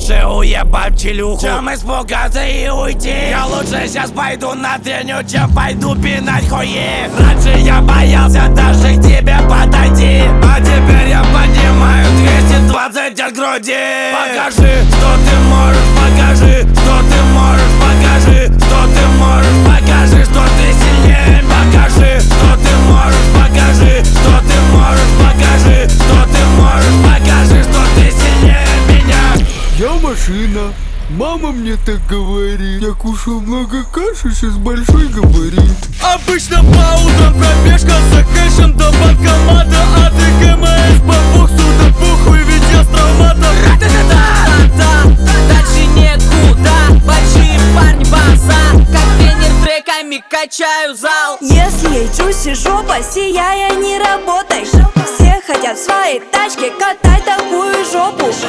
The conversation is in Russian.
лучше уебать челюху, чем испугаться и уйти. Я лучше сейчас пойду на треню, чем пойду пинать хуи. Раньше я боялся даже к тебе подойти, а теперь я поднимаю 220 от груди. Покажи, что ты можешь, покажи, что ты можешь, покажи, что ты можешь, покажи, что ты сильнее. Покажи, что ты можешь, покажи, что ты можешь, покажи, что ты можешь, покажи, что ты сильнее меня. Я машина, мама мне так говорит. Я кушал много каши, сейчас большой габарит. Обычно по утрам пробежка за кэшем до банкомата, а ты КМС по боксу, да похуй, ведь я с травматом. Дальше некуда, большие парни базар, как тренер треками качаю зал. Если ей чуси жопа, сияя не работай. Все хотят в своей тачке катать такую жопу.